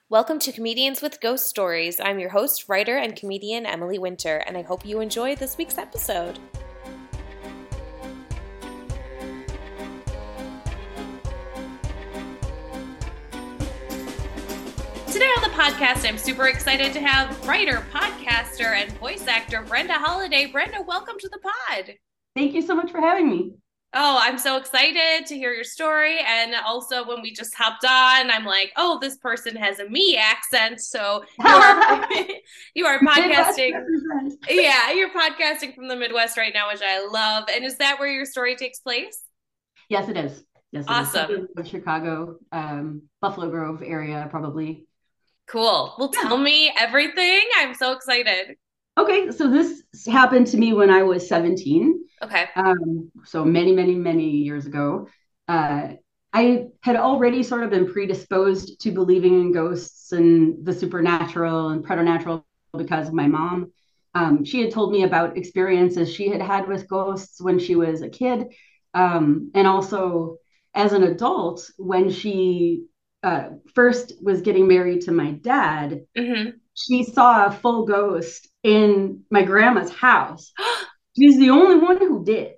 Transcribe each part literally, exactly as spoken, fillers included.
Welcome to Comedians with Ghost Stories. I'm your host, writer, and comedian Emily Winter, and I hope you enjoy this week's episode. Today on the podcast, I'm super excited to have writer, podcaster, and voice actor Brenda Holliday. Brenda, welcome to the pod. Thank you so much for having me. Oh, I'm so excited to hear your story. And also when we just hopped on, I'm like, oh, this person has a me accent. So you are, you are podcasting. Yeah, you're podcasting from the Midwest right now, which I love. And is that where your story takes place? Yes, it is. Yes, it awesome. Is. Chicago, um, Buffalo Grove area, probably. Cool. Well, tell me everything. I'm so excited. Okay, so this happened to me when I was seventeen. Okay. Um, so many, many, many years ago. Uh, I had already sort of been predisposed to believing in ghosts and the supernatural and preternatural because of my mom. Um, she had told me about experiences she had had with ghosts when she was a kid. Um, and also as an adult, when she uh, first was getting married to my dad, mm-hmm. she saw a full ghost in my grandma's house. She's the only one who did.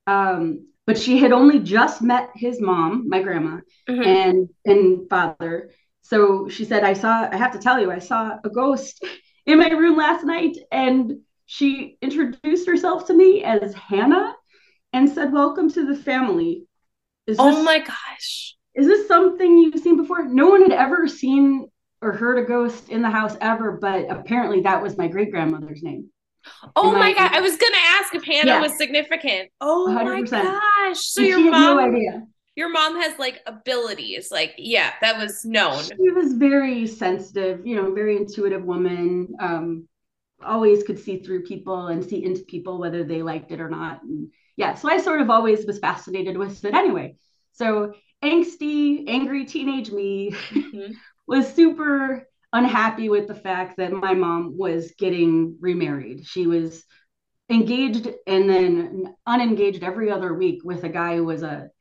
Um, but she had only just met his mom, my grandma, mm-hmm. and and father. So she said, I saw, I have to tell you, I saw a ghost in my room last night. And she introduced herself to me as Hannah and said, welcome to the family. Is this, oh my gosh. Is this something you've seen before? No one had ever seen or heard a ghost in the house ever, but apparently that was my great-grandmother's name. Oh my, my God. I was going to ask if Hannah yeah. was significant. Oh one hundred percent. My gosh. So and your she mom, had no idea. Your mom has like abilities. Like, yeah, that was known. She was very sensitive, you know, very intuitive woman. Um, always could see through people and see into people, whether they liked it or not. And yeah, so I sort of always was fascinated with it anyway. So angsty, angry teenage me mm-hmm. was super unhappy with the fact that my mom was getting remarried. She was engaged and then unengaged every other week with a guy who was a,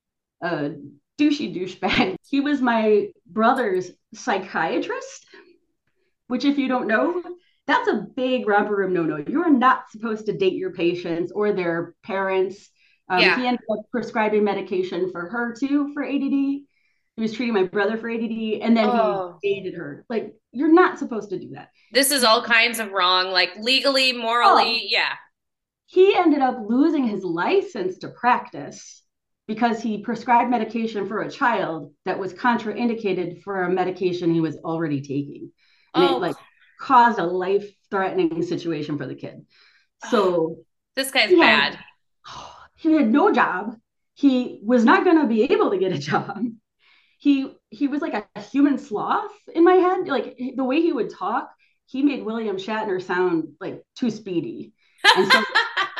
a douchey douchebag. He was my brother's psychiatrist, which if you don't know, that's a big romper room no-no. You're not supposed to date your patients or their parents. Um, yeah. He ended up prescribing medication for her too for A D D. He was treating my brother for A D D, and then oh. he dated her. Like, you're not supposed to do that. This is all kinds of wrong, like legally, morally, oh. yeah. He ended up losing his license to practice because he prescribed medication for a child that was contraindicated for a medication he was already taking. And oh. it like caused a life-threatening situation for the kid. So this guy's bad. Had, he had no job. He was not going to be able to get a job. He he was like a human sloth in my head. Like the way he would talk, he made William Shatner sound like too speedy. And so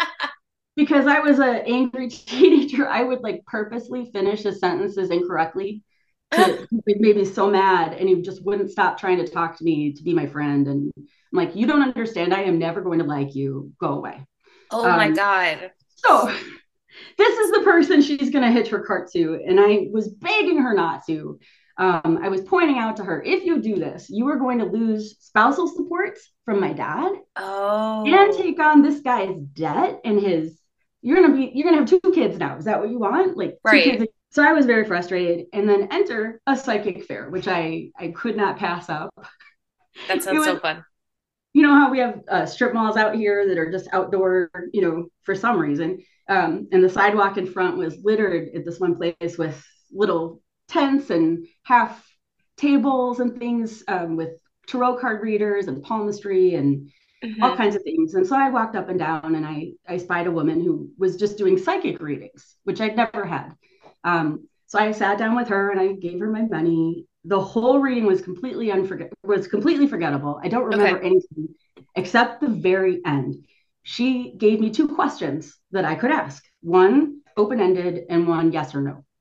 because I was an angry teenager, I would like purposely finish his sentences incorrectly. To, it made me so mad, and he just wouldn't stop trying to talk to me to be my friend. And I'm like, you don't understand. I am never going to like you. Go away. Oh um, my God. So this is the person she's going to hitch her cart to. And I was begging her not to. Um, I was pointing out to her, if you do this, you are going to lose spousal support from my dad. Oh. And take on this guy's debt and his, you're going to be, you're going to have two kids now. Is that what you want? Like right. two kids. So I was very frustrated. And then enter a psychic fair, which I, I could not pass up. That sounds was, so fun. You know how we have uh, strip malls out here that are just outdoor, you know, for some reason. Um, and the sidewalk in front was littered at this one place with little tents and half tables and things um, with tarot card readers and palmistry and mm-hmm. all kinds of things. And so I walked up and down and I, I spied a woman who was just doing psychic readings, which I'd never had. Um, so I sat down with her and I gave her my money. The whole reading was completely unforget was completely forgettable. I don't remember okay. anything except the very end. She gave me two questions that I could ask. One open-ended and one yes or no.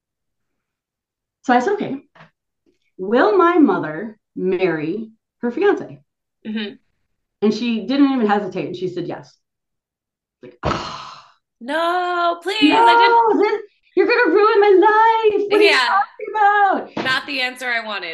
So I said, okay, will my mother marry her fiance? Mm-hmm. And she didn't even hesitate. And she said yes. Like, oh, no, please. No, I didn't. This, you're going to ruin my life. What yeah. are you talking about? Not the answer I wanted.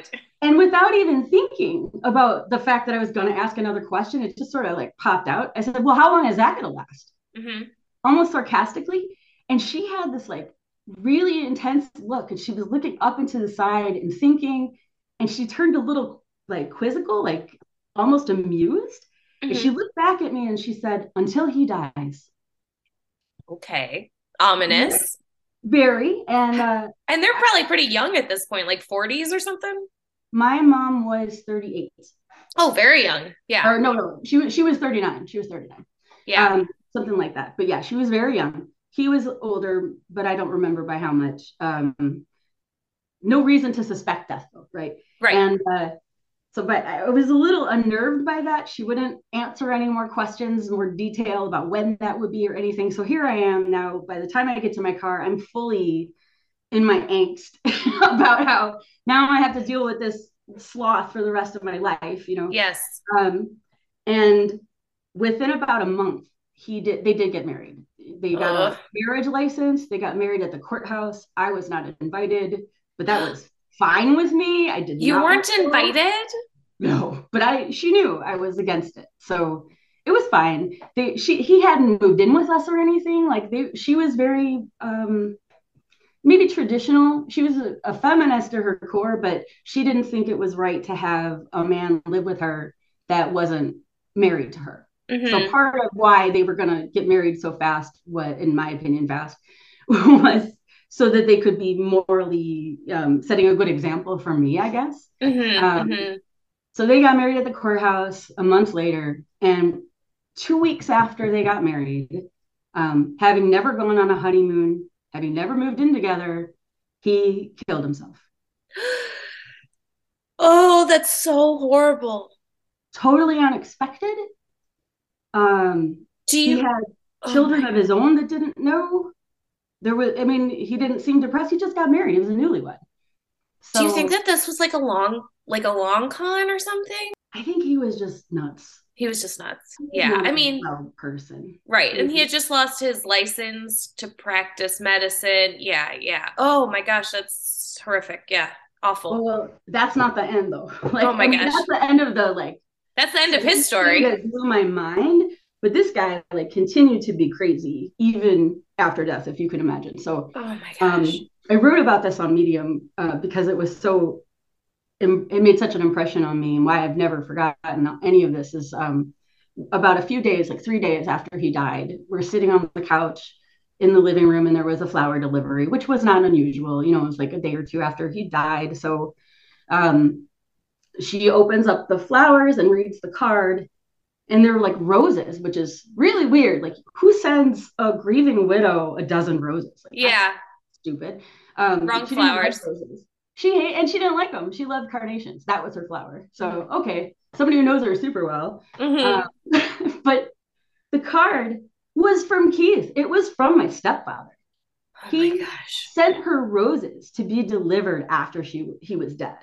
And without even thinking about the fact that I was going to ask another question, it just sort of like popped out. I said, well, how long is that going to last? Mm-hmm. Almost sarcastically. And she had this like really intense look, and she was looking up into the side and thinking, and she turned a little like quizzical, like almost amused. Mm-hmm. And she looked back at me and she said, until he dies. Okay. Ominous. Very. And uh, and they're probably pretty young at this point, like forties or something. My mom was thirty-eight. Oh, very young. Yeah. Or no, no, she was she was thirty-nine. She was thirty-nine. Yeah. Um, something like that. But yeah, she was very young. He was older, but I don't remember by how much. Um, no reason to suspect death, though, right? Right. And uh, so, but I was a little unnerved by that. She wouldn't answer any more questions, more detail about when that would be or anything. So here I am now. By the time I get to my car, I'm fully in my angst about how now I have to deal with this sloth for the rest of my life, you know? Yes. Um, and within about a month, he did, they did get married. They got Ugh. a marriage license. They got married at the courthouse. I was not invited, but that was fine with me. I did You not weren't invited? No, but I, she knew I was against it. So it was fine. They, she, he hadn't moved in with us or anything. Like they, she was very, um, maybe traditional. She was a, a feminist to her core, but she didn't think it was right to have a man live with her that wasn't married to her. Mm-hmm. So part of why they were going to get married so fast, what in my opinion fast, was so that they could be morally um, setting a good example for me, I guess. Mm-hmm, um, mm-hmm. So they got married at the courthouse a month later, and two weeks after they got married, um, having never gone on a honeymoon, having never moved in together, he killed himself. Oh, that's so horrible. Totally unexpected. Um, Do you, he had oh children my. of his own that didn't know. There was, I mean, he didn't seem depressed. He just got married. He was a newlywed. So, do you think that this was like a long, like a long con or something? I think he was just nuts. He was just nuts. Yeah, I mean, person. Right, and he had just lost his license to practice medicine. Yeah, yeah. Oh my gosh, that's horrific. Yeah, awful. Well, that's not the end though. Like, oh my I mean, gosh, that's the end of the like. That's the end of his story. That blew my mind. But this guy like continued to be crazy even after death, if you can imagine. So, oh my gosh, um, I wrote about this on Medium uh, because it was so. It, it made such an impression on me, and why I've never forgotten any of this is um, about a few days, like three days after he died, we're sitting on the couch in the living room, and there was a flower delivery, which was not unusual. You know, it was like a day or two after he died. So um, she opens up the flowers and reads the card, and they're like roses, which is really weird. Like, who sends a grieving widow a dozen roses? Like, yeah, stupid. Um, Wrong flowers. She and she didn't like them. She loved carnations. That was her flower. So okay, somebody who knows her super well. Mm-hmm. Uh, but the card was from Keith. It was from my stepfather. Oh he my gosh. sent her roses to be delivered after she he was dead.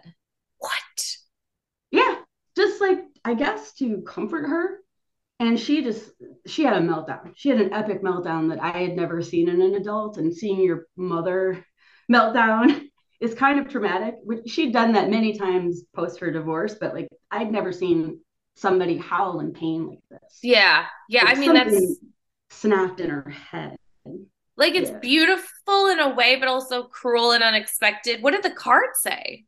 What? Yeah, just like I guess to comfort her. And she just she had a meltdown. She had an epic meltdown that I had never seen in an adult. And seeing your mother meltdown is kind of traumatic. She'd done that many times post her divorce, but like I'd never seen somebody howl in pain like this. Yeah. Yeah. Like I mean, that's snapped in her head. Like it's yeah. beautiful in a way, but also cruel and unexpected. What did the card say?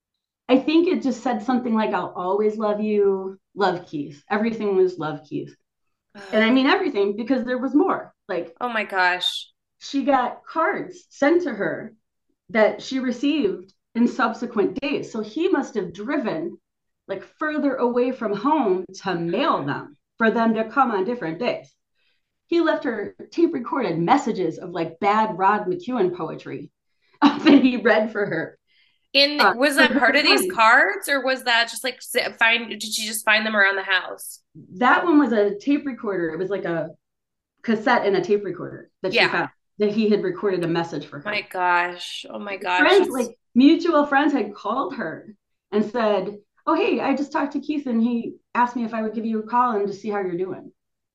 I think it just said something like, I'll always love you. Love Keith. Everything was love Keith. And I mean everything because there was more. Like, oh my gosh. She got cards sent to her that she received in subsequent days. So he must have driven like further away from home to mail them for them to come on different days. He left her tape recorded messages of like bad Rod McEwen poetry that he read for her. In uh, was that part of these cards, or was that just like find? Did she just find them around the house? That one was a tape recorder. It was like a cassette and a tape recorder that yeah. she found. That he had recorded a message for her. My gosh. Oh my gosh. Friends, like mutual friends had called her and said, oh, hey, I just talked to Keith and he asked me if I would give you a call and just see how you're doing.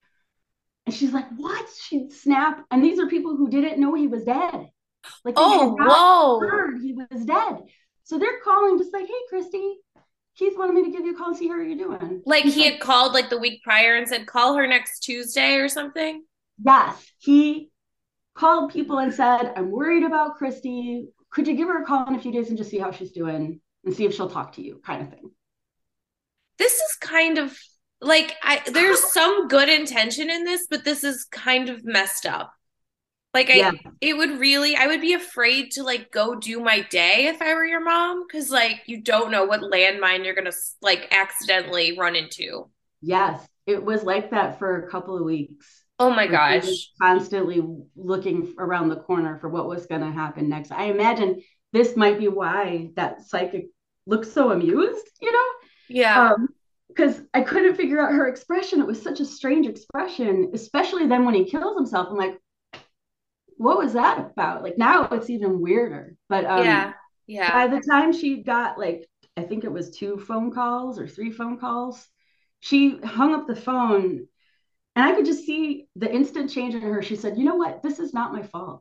And she's like, what? She'd snap. And these are people who didn't know he was dead. Like, oh, whoa. Heard he was dead. So they're calling just like, hey, Christy, Keith wanted me to give you a call and see how you're doing. Like he, he said, had called like the week prior and said, call her next Tuesday or something? Yes. He called people and said, I'm worried about Christy. Could you give her a call in a few days and just see how she's doing and see if she'll talk to you, kind of thing. This is kind of like, I there's some good intention in this, but this is kind of messed up. Like I, yeah. It would really, I would be afraid to like go do my day if I were your mom. Cause like, you don't know what landmine you're going to like accidentally run into. Yes. It was like that for a couple of weeks. Oh my like, gosh. Constantly looking around the corner for what was going to happen next. I imagine this might be why that psychic looks so amused, you know? Yeah. Um, because I couldn't figure out her expression. It was such a strange expression, especially then when he kills himself. I'm like, what was that about? Like now it's even weirder. But um, yeah, yeah. By the time she got like, I think it was two phone calls or three phone calls, she hung up the phone and I could just see the instant change in her. She said, you know what? This is not my fault.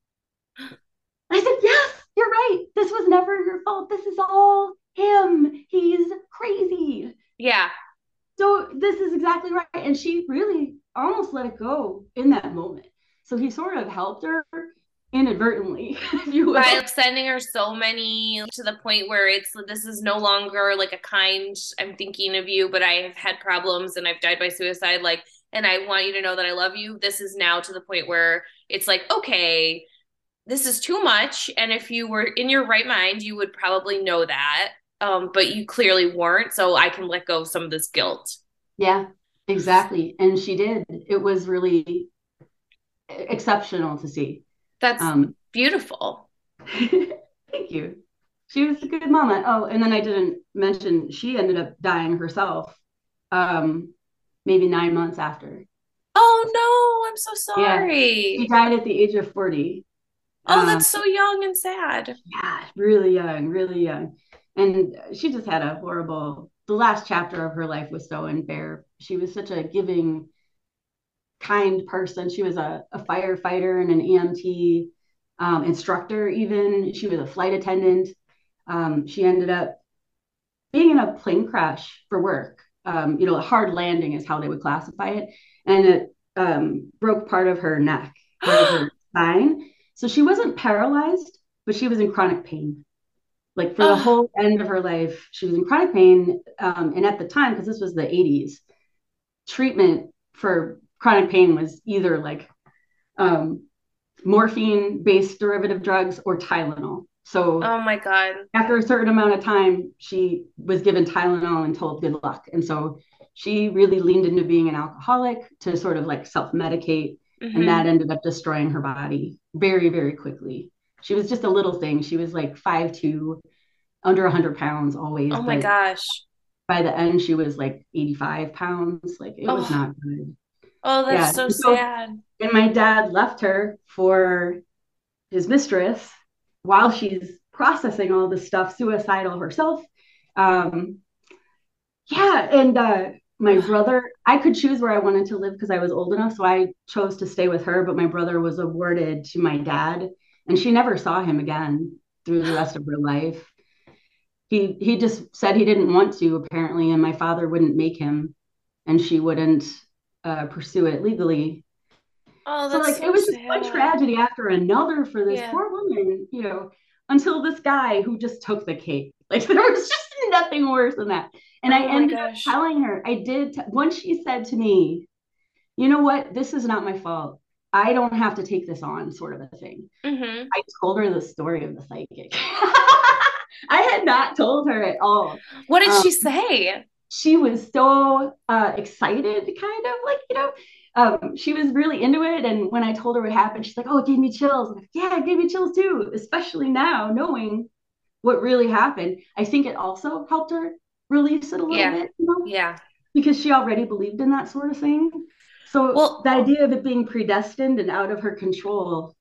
I said, yes, you're right. This was never your fault. This is all him. He's crazy. Yeah. So this is exactly right. And she really almost let it go in that moment. So he sort of helped her inadvertently, if you will. By sending her so many to the point where it's, this is no longer like a kind, I'm thinking of you, but I have had problems and I've died by suicide. Like, and I want you to know that I love you. This is now to the point where it's like, okay, this is too much. And if you were in your right mind, you would probably know that. Um, but you clearly weren't. So I can let go of some of this guilt. Yeah, exactly. And she did. It was really exceptional to see. That's um, beautiful. Thank you. She was a good mama. Oh, and then I didn't mention she ended up dying herself um, maybe nine months after. Oh, no. I'm so sorry. Yeah, she died at the age of forty. Oh, that's um, so young and sad. Yeah, really young, really young. And she just had a horrible, the last chapter of her life was so unfair. She was such a giving, kind person. She was a, a firefighter and an E M T um, instructor even. She was a flight attendant. Um, she ended up being in a plane crash for work. Um, you know, a hard landing is how they would classify it. And it um, broke part of her neck, part of her spine. So she wasn't paralyzed, but she was in chronic pain. Like for the whole end of her life, she was in chronic pain. Um, and at the time, because this was the eighties, treatment for chronic pain was either like um, morphine-based derivative drugs or Tylenol. So oh my God. After a certain amount of time, she was given Tylenol and told good luck. And so she really leaned into being an alcoholic to sort of like self-medicate. Mm-hmm. And that ended up destroying her body very, very quickly. She was just a little thing. She was like five two, under one hundred pounds always. Oh my gosh. By the end, she was like eighty-five pounds. Like it oh. was not good. Oh, that's yeah. so, so sad. And my dad left her for his mistress while she's processing all this stuff, suicidal herself. Um, yeah. And uh, my brother, I could choose where I wanted to live because I was old enough. So I chose to stay with her, but my brother was awarded to my dad and she never saw him again through the rest of her life. He, he just said he didn't want to, apparently, and my father wouldn't make him and she wouldn't uh, pursue it legally. Oh, that's so like so it was sad. Just one tragedy after another for this yeah. poor woman, you know, until this guy who just took the cake. Like there was just nothing worse than that. And oh I ended up telling her, I did, t- once she said to me, you know what, this is not my fault. I don't have to take this on, sort of a thing. Mm-hmm. I told her the story of the psychic. I had not told her at all. What did um, she say? She was so uh, excited, kind of like, you know, um, she was really into it. And when I told her what happened, she's like, oh, it gave me chills. I'm like, yeah, it gave me chills too, especially now knowing what really happened. I think it also helped her release it a little yeah. bit, you know? Yeah. Because she already believed in that sort of thing. So well, the idea of it being predestined and out of her control,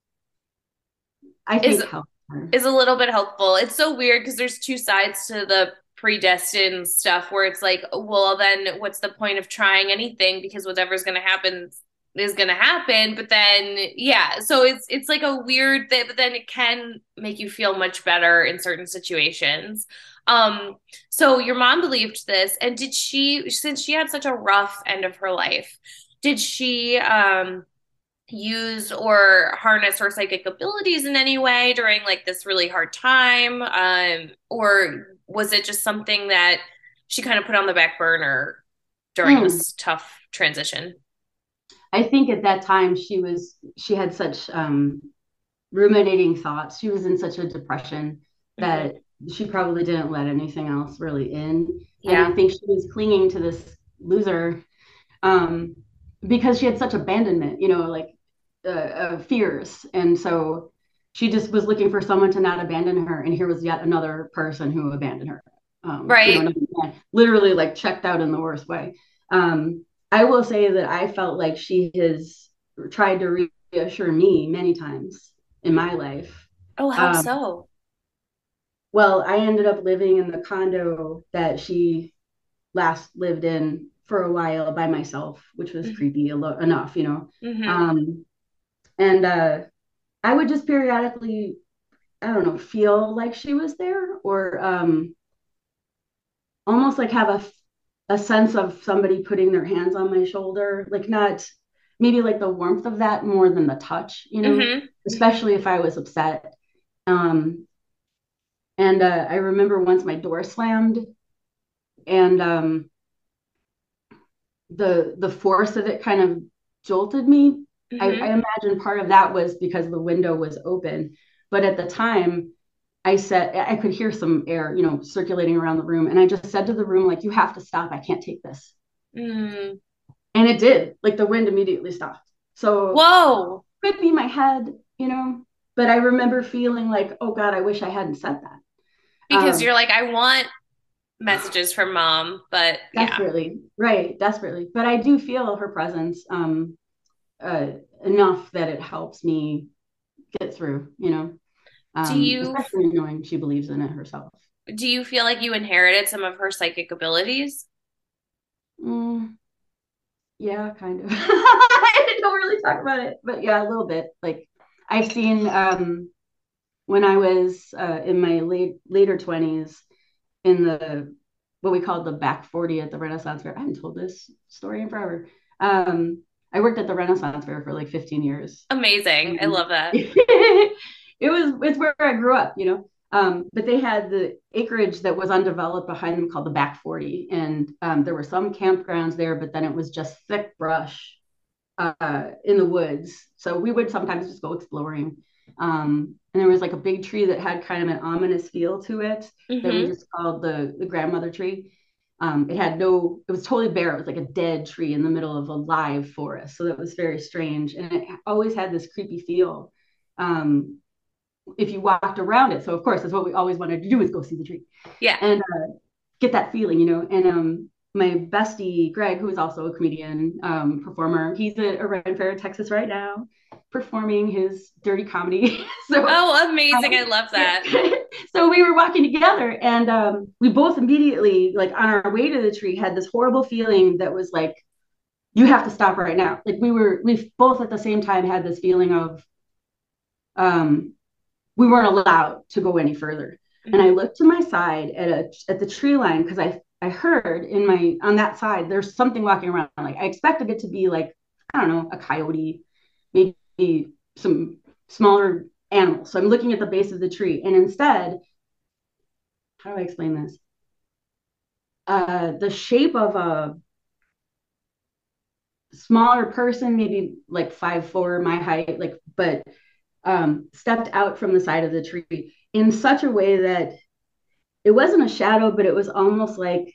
I think is, helped her. Is a little bit helpful. It's so weird because there's two sides to the predestined stuff where it's like, well, then what's the point of trying anything because whatever's going to happen is going to happen. But then, yeah, so it's it's like a weird thing, but then it can make you feel much better in certain situations. Um, so your mom believed this, and did she, since she had such a rough end of her life, did she um use or harness her psychic abilities in any way during like this really hard time? Um, or was it just something that she kind of put on the back burner during Mm. this tough transition? I think at that time she was she had such um, ruminating thoughts. She was in such a depression Hmm. that she probably didn't let anything else really in. And I Yeah. think she was clinging to this loser um, because she had such abandonment, you know, like uh, uh, fears. And so she just was looking for someone to not abandon her. And here was yet another person who abandoned her. Um, you know, Right. another man, literally like checked out in the worst way. Um, I will say that I felt like she has tried to reassure me many times in my life. Oh, how Um, so? well, I ended up living in the condo that she last lived in for a while by myself, which was Hmm. creepy enough, you know. Hmm. Um, and uh, I would just periodically, I don't know, feel like she was there, or um, almost like have a, a sense of somebody putting their hands on my shoulder, like not maybe like the warmth of that more than the touch, you know, Hmm. especially if I was upset. Um, and uh, I remember once my door slammed, and um, the the force of it kind of jolted me. I, I Hmm. imagine part of that was because the window was open, but at the time, I said I could hear some air, you know, circulating around the room, and I just said to the room, like, "You have to stop. I can't take this." Mm. And it did. Like the wind immediately stopped. So Whoa. it could be my head, you know, but I remember feeling like, "Oh God, I wish I hadn't said that." Because Um, you're like, I want messages from mom, but yeah. desperately, right, desperately. But I do feel her presence um, uh, enough that it helps me get through, you know, Do um, you especially knowing she believes in it herself. do you feel like you inherited some of her psychic abilities? Mm, yeah, kind of. I don't really talk about it, but yeah, a little bit. Like I've seen um, when I was uh, in my late later twenties in the what we called the back forty at the Renaissance Fair. I haven't told this story in forever. Um, I worked at the Renaissance Fair for like fifteen years. Amazing. I And love that. it was it's where I grew up, you know. Um, but they had the acreage that was undeveloped behind them called the back forty, and um, there were some campgrounds there, but then it was just thick brush uh, in the woods. So we would sometimes just go exploring. Um, and there was like a big tree that had kind of an ominous feel to it that we Hmm. just called the, the grandmother tree. Um, it had no, it was totally bare. It was like a dead tree in the middle of a live forest. So that was very strange. And it always had this creepy feel um, if you walked around it. So, of course, that's what we always wanted to do is go see the tree. Yeah. And uh, get that feeling, you know. And um, my bestie Greg, who is also a comedian um, performer, he's at a Ren Fair, Texas right now, performing his dirty comedy. so, Oh, amazing. I um, love that. so we were walking together, and um, we both immediately, like on our way to the tree, had this horrible feeling that was like, "You have to stop right now." Like we were, we both at the same time had this feeling of um, we weren't allowed to go any further. And I Hmm. looked to my side at a at the tree line because I I heard in my on that side there's something walking around. Like I expected it to be like I don't know a coyote, maybe some smaller animal. So I'm looking at the base of the tree, and instead, how do I explain this? Uh, the shape of a smaller person, maybe like five four, my height, like but um, stepped out from the side of the tree in such a way that it wasn't a shadow, but it was almost like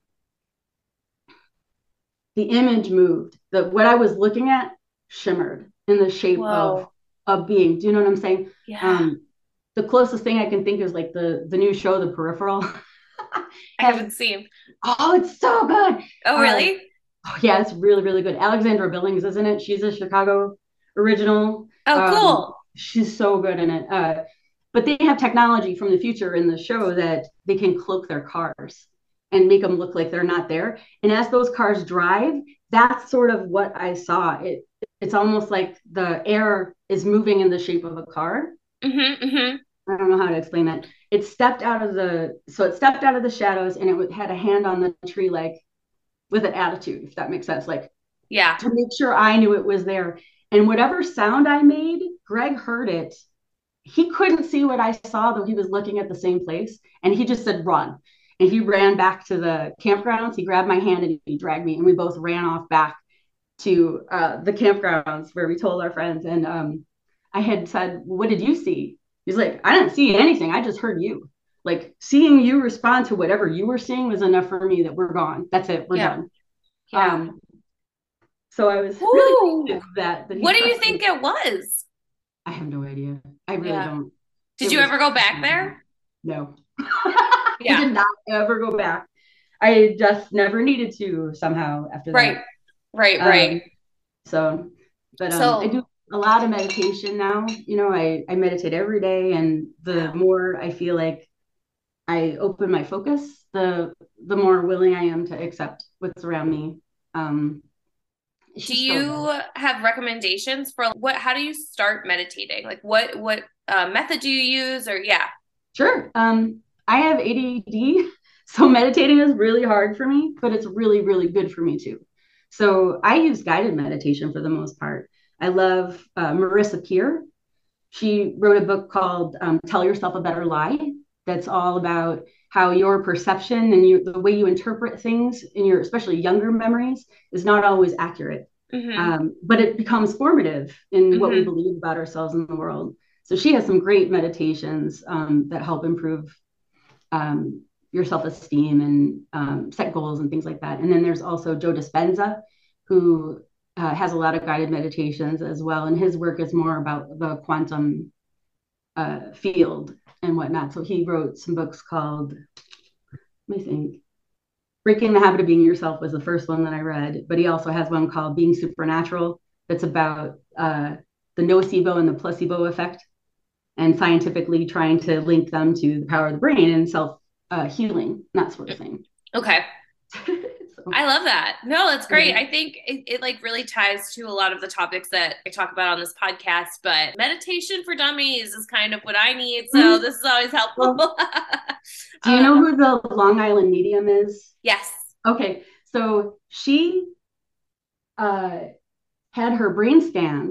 the image moved. The what I was looking at shimmered in the shape of Whoa. a being. Do you know what I'm saying? Yeah. Um, the closest thing I can think is like the the new show, The Peripheral. I Has haven't seen. oh, it's so good. Oh, Uh, really? oh, yeah, it's really really good. Alexandra Billings, isn't it? She's a Chicago original. Oh, Um, cool. she's so good in it. Uh, but they have technology from the future in the show that they can cloak their cars and make them look like they're not there. And as those cars drive, that's sort of what I saw. It it's almost like the air is moving in the shape of a car. Mm-hmm, mm-hmm. I don't know how to explain that. It stepped out of the, so it stepped out of the shadows and it had a hand on the tree, like with an attitude, if that makes sense, like Yeah. to make sure I knew it was there. And whatever sound I made, Greg heard it. He couldn't see what I saw, though he was looking at the same place. And he just said, run. And he ran back to the campgrounds. He grabbed my hand and he dragged me, and we both ran off back to uh, the campgrounds where we told our friends. And um, I had said, well, what did you see? He's like, I didn't see anything. I just heard you. Like, seeing you respond to whatever you were seeing was enough for me that we're gone. That's it. We're yeah. done. Yeah. Um, so I was Ooh. really that. that what do you think me. It was? I have no idea. I really yeah. don't. Did it you was, ever go back there? No. yeah. I did not ever go back. I just never needed to somehow after that. Right. Right, right. Um, so, but um, so, I do a lot of meditation now. You know, I, I meditate every day, and the wow. more I feel like I open my focus, the the more willing I am to accept what's around me. Um, do you have recommendations for what? How do you start meditating? Like, what what uh, method do you use? Or yeah, sure. Um, I have A D D, so meditating is really hard for me, but it's really really good for me too. So I use guided meditation for the most part. I love uh, Marissa Peer. She wrote a book called um, Tell Yourself a Better Lie. That's all about how your perception and you, the way you interpret things in your, especially younger memories, is not always accurate. Mm-hmm. Um, but it becomes formative in mm-hmm. what we believe about ourselves in the world. So she has some great meditations um, that help improve um, your self-esteem and um, set goals and things like that. And then there's also Joe Dispenza, who uh, has a lot of guided meditations as well. And his work is more about the quantum uh, field and whatnot. So he wrote some books called, let me think, Breaking the Habit of Being Yourself was the first one that I read, but he also has one called Being Supernatural that's about uh, the nocebo and the placebo effect, and scientifically trying to link them to the power of the brain and self uh, healing, that sort of thing. Okay. so, I love that. No, that's great. Mm-hmm. I think it, it like really ties to a lot of the topics that I talk about on this podcast, but meditation for dummies is kind of what I need. So mm-hmm. this is always helpful. Well, do you um, know who the Long Island medium is? Yes. Okay. So she uh, had her brain scanned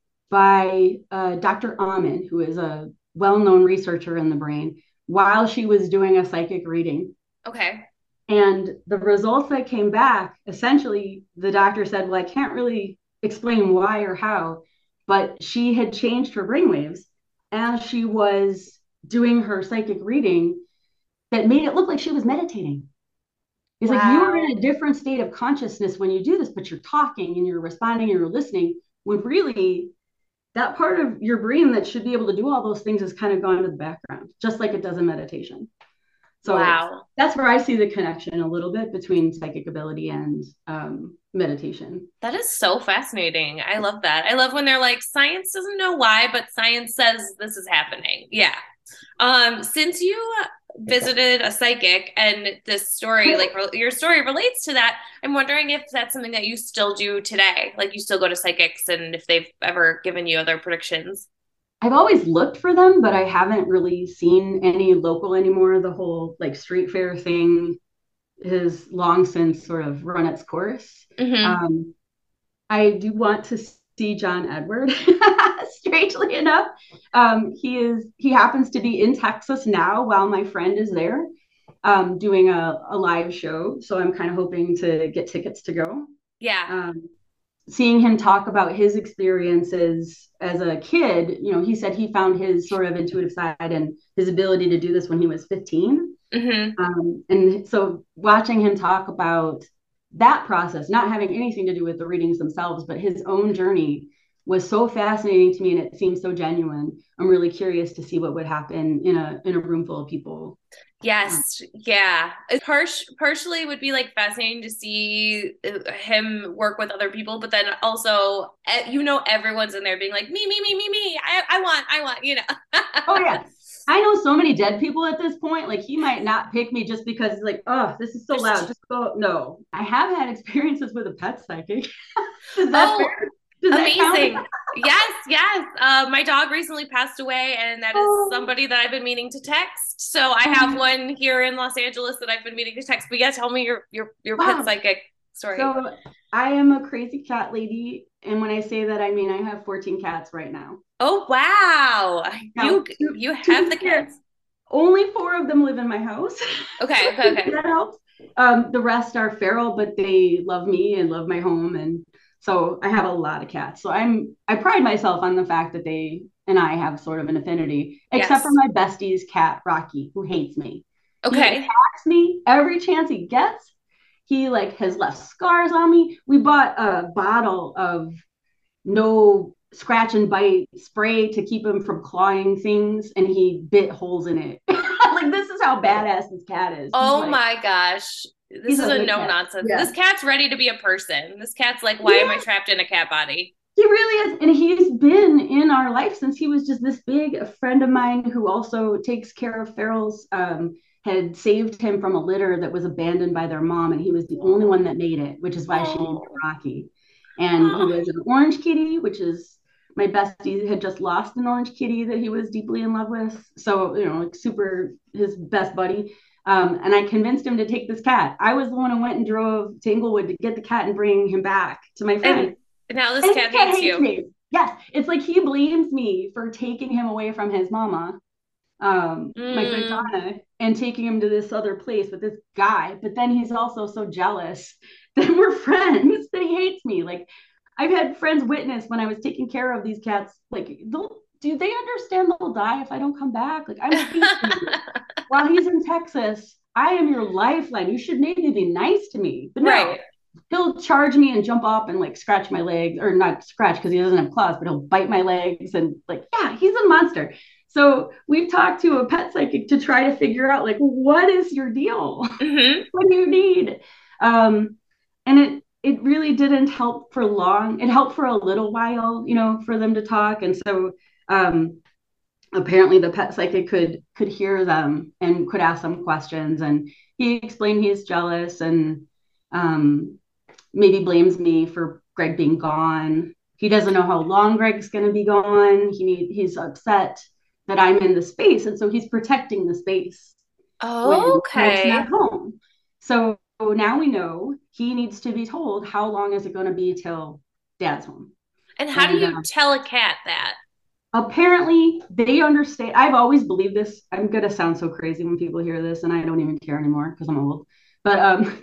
by uh, Doctor Amen, who is a well-known researcher in the brain, while she was doing a psychic reading. Okay. And the results that came back, essentially, the doctor said, well, I can't really explain why or how, but she had changed her brainwaves as she was doing her psychic reading that made it look like she was meditating. It's wow. like you are in a different state of consciousness when you do this, but you're talking and you're responding and you're listening, when really that part of your brain that should be able to do all those things is kind of gone to the background, just like it does in meditation. So wow. that's where I see the connection a little bit between psychic ability and um, meditation. That is so fascinating. I love that. I love when they're like, science doesn't know why, but science says this is happening. Yeah. Um, since you visited a psychic and this story, like your story relates to that, I'm wondering if that's something that you still do today. Like you still go to psychics and if they've ever given you other predictions. I've always looked for them, but I haven't really seen any local anymore. The whole like street fair thing has long since sort of run its course. Mm-hmm. Um, I do want to see John Edward, strangely enough. Um, he is he happens to be in Texas now while my friend is there um, doing a, a live show. So I'm kind of hoping to get tickets to go. Yeah. Um, seeing him talk about his experiences as a kid, you know, he said he found his sort of intuitive side and his ability to do this when he was fifteen. Mm-hmm. Um, and so watching him talk about that process, not having anything to do with the readings themselves, but his own journey was so fascinating to me, and it seems so genuine. I'm really curious to see what would happen in a in a room full of people. Yes, yeah. Par- partially would be like fascinating to see him work with other people, but then also, you know, everyone's in there being like, me, me, me, me, me. I, I want, I want, you know. Oh yeah. I know so many dead people at this point. Like he might not pick me just because he's like, oh, this is so loud. Just go. No, I have had experiences with a pet psychic. Is that oh, fair? Does Amazing. that count? Yes, yes. Uh, my dog recently passed away, and that is Oh, somebody that I've been meaning to text. So I have oh, one here in Los Angeles that I've been meaning to text. But yeah, tell me your your your pet wow. psychic story. So I am a crazy cat lady. And when I say that, I mean I have fourteen cats right now. Oh wow, Now, you to, you to have be the fair, kids. only four of them live in my house. Okay, okay, If okay. that helps. Um, the rest are feral, but they love me and love my home. And so I have a lot of cats. So I'm I pride myself on the fact that they and I have sort of an affinity, except for Yes. my bestie's cat, Rocky, who hates me. He Okay. attacks me every chance he gets. He like has left scars on me. We bought a bottle of no scratch and bite spray to keep him from clawing things, and he bit holes in it. Like this is how badass this cat is. He's Oh like my gosh. This he's is a a good no cat. nonsense. Yeah. This cat's ready to be a person. This cat's like, why am I Yeah, trapped in a cat body? he really is. And he's been in our life since he was just this big. A friend of mine who also takes care of ferals um, had saved him from a litter that was abandoned by their mom, and he was the only one Oh, that made it, which is why she named him oh, Rocky. And he oh. was an orange kitty, which is my bestie had just lost an orange kitty that he was deeply in love with. So, you know, like super his best buddy. Um, and I convinced him to take this cat. I was the one who went and drove to Inglewood to get the cat and bring him back to my And friend. now this And cat this cat hates hates you. me. Yes, it's like he blames me for taking him away from his mama, um, my friend Mm. Donna, and taking him to this other place with this guy. But then he's also so jealous that we're friends that he hates me. Like I've had friends witness when I was taking care of these cats. Like, do they understand they'll die if I don't come back? Like I'm facing you while he's in Texas. I am your lifeline. You should maybe be nice to me. But no, Right. he'll charge me and jump up and like scratch my legs, or not scratch because he doesn't have claws, but he'll bite my legs and like, yeah, he's a monster. So we've talked to a pet psychic to try to figure out like, what is your deal? Hmm. What do you need? Um, and it it really didn't help for long. It helped for a little while, you know, for them to talk. And so um, apparently the pet psychic could could hear them and could ask them questions. And he explained he's jealous and um, maybe blames me for Greg being gone. He doesn't know how long Greg's going to be gone. He need, he's upset that I'm in the space, and so he's protecting the space when Greg's not Okay. home. So now we know he needs to be told how long is it going to be till Dad's home. And how do And you uh, tell a cat that? apparently they understand. I've always believed this. I'm going to sound so crazy when people hear this, and I don't even care anymore because I'm old. But um,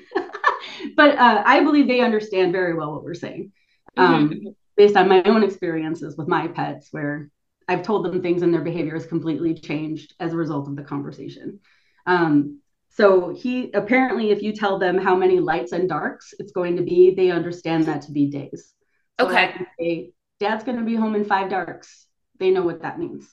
but uh, I believe they understand very well what we're saying, um, Hmm. based on my own experiences with my pets, where I've told them things and their behavior has completely changed as a result of the conversation. Um, so he apparently, if you tell them how many lights and darks it's going to be, they understand that to be days. So I Okay. can say, Dad's going to be home in five darks. They know what that means.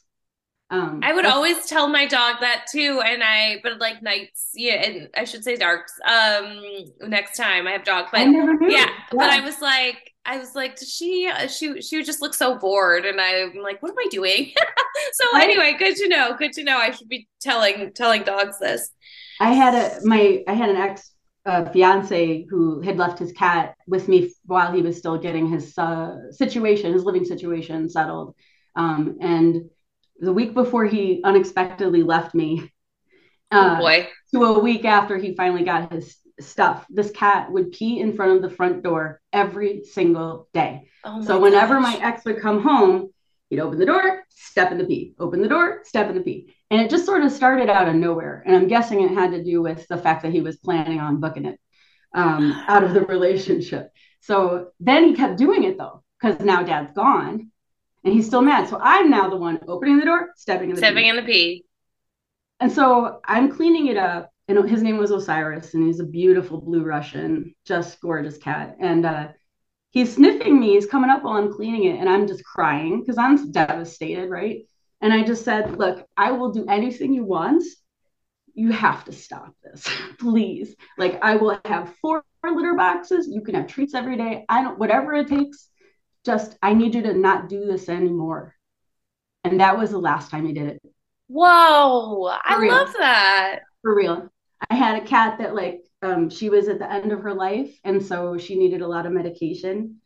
I Um, would that's always tell my dog that too, and I but like nights, yeah, and I should say darks. Um, next time I have dog, I but never yeah, knew. but I Yeah, was like, I was like, does she? uh, She she would just look so bored, and I'm like, what am I doing? So right. anyway, good to know. Good to know. I should be telling telling dogs this. I had a my I had an ex uh, fiance who had left his cat with me while he was still getting his uh, situation, his living situation settled. Um, and the week before he unexpectedly left me, Oh uh, boy. to a week after he finally got his stuff, this cat would pee in front of the front door every single day. Oh So my whenever my gosh. ex would come home, he'd open the door, step in the pee, open the door, step in the pee. And it just sort of started out of nowhere. And I'm guessing it had to do with the fact that he was planning on booking it um, out of the relationship. So then he kept doing it though, because now dad's gone and he's still mad. So I'm now the one opening the door, stepping in the Stepping pee. in the pee. And so I'm cleaning it up. And his name was Osiris, and he's a beautiful blue Russian, just gorgeous cat. And uh, he's sniffing me. He's coming up while I'm cleaning it, and I'm just crying because I'm devastated, right? And I just said, "Look, I will do anything you want. You have to stop this, please. Like, I will have four litter boxes. You can have treats every day. I don't, whatever it takes. Just, I need you to not do this anymore." And that was the last time he did it. Whoa, I For real. love that. For real. I had a cat that like um she was at the end of her life and so she needed a lot of medication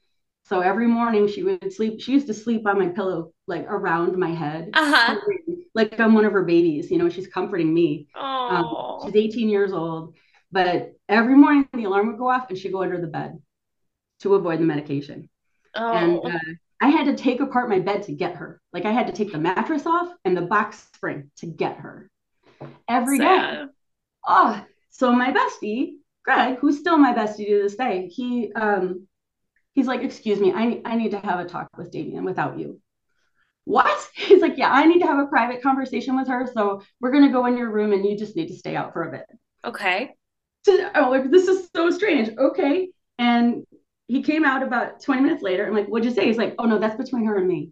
So every morning she would sleep. She used to sleep on my pillow, like around my head, Uh-huh. like I'm one of her babies. You know, she's comforting me. Um, Oh. she's eighteen years old, but every morning the alarm would go off and she'd go under the bed to avoid the medication. And Oh. uh, I had to take apart my bed to get her. Like I had to take the mattress off and the box spring to get her every day. Sad. Oh, so my bestie, Greg, who's still my bestie to this day, he um he's like, excuse me, I I need to have a talk with Damien without you. What? He's like, yeah, I need to have a private conversation with her. So we're gonna go in your room and you just need to stay out for a bit. Okay. So, oh, like, this is so strange. Okay. And he came out about twenty minutes later. I'm like, what'd you say? He's like, oh no, that's between her and me.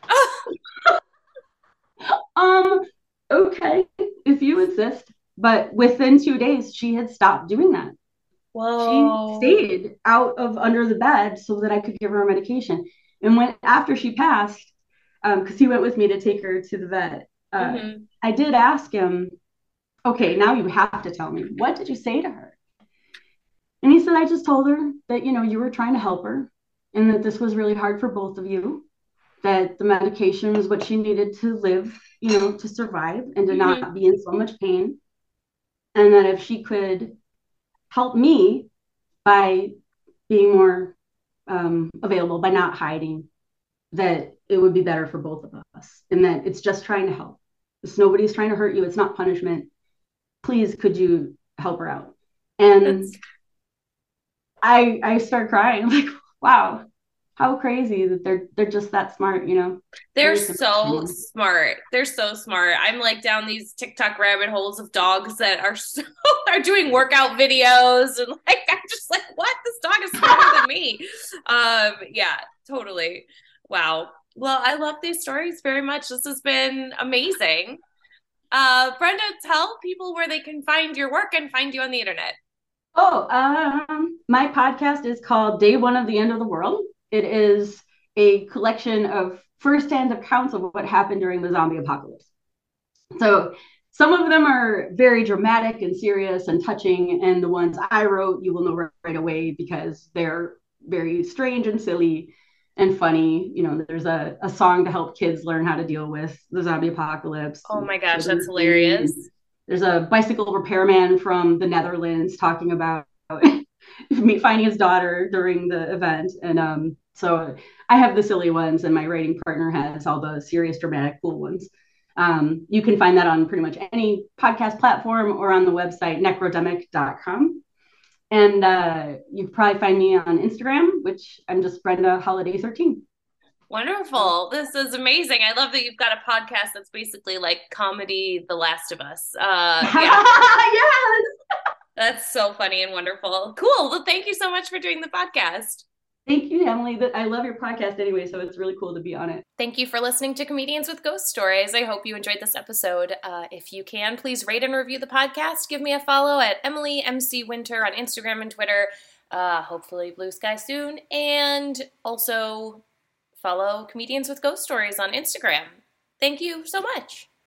um, okay, if you insist. But within two days, she had stopped doing that. She Whoa. stayed out of under the bed so that I could give her medication. And when after she passed, because um, he went with me to take her to the vet, uh, Mm-hmm. I did ask him, okay, now you have to tell me, what did you say to her? And he said, I just told her that, you know, you were trying to help her and that this was really hard for both of you, that the medication was what she needed to live, you know, to survive and to Mm-hmm. not be in so much pain. And that if she could help me by being more um, available, by not hiding, that it would be better for both of us. And that it's just trying to help. It's nobody's trying to hurt you. It's not punishment. Please, could you help her out? And That's I I start crying. I'm like, wow, how crazy that they're they're just that smart, you know. They're Very so simple. smart. They're so smart. I'm like down these TikTok rabbit holes of dogs that are so are doing workout videos and like I'm just like, what? This dog is smarter than me. Um, yeah, totally. Wow. Well, I love these stories very much. This has been amazing. Uh, Brenda, tell people where they can find your work and find you on the internet. Oh, um, my podcast is called Day One of the End of the World. It is a collection of firsthand accounts of what happened during the zombie apocalypse. So some of them are very dramatic and serious and touching, and the ones I wrote, you will know right away because they're very strange and silly and funny. You know, there's a, a song to help kids learn how to deal with the zombie apocalypse. Oh my gosh, Children that's are singing, and hilarious. there's a bicycle repairman from the Netherlands talking about me finding his daughter during the event. And um, so I have the silly ones, and my writing partner has all the serious, dramatic, cool ones. Um, you can find that on pretty much any podcast platform or on the website necrodemic dot com. And uh, you can probably find me on Instagram, which I'm just Brenda Holiday thirteen. Wonderful. This is amazing. I love that you've got a podcast that's basically like comedy The Last of Us. Uh yeah, Yes. that's so funny and wonderful. Cool. Well, thank you so much for doing the podcast. Thank you, Emily. I love your podcast anyway, so it's really cool to be on it. Thank you for listening to Comedians with Ghost Stories. I hope you enjoyed this episode. Uh, if you can, please rate and review the podcast. Give me a follow at Emily M C Winter on Instagram and Twitter. Uh, hopefully Blue Sky soon. And also follow Comedians with Ghost Stories on Instagram. Thank you so much.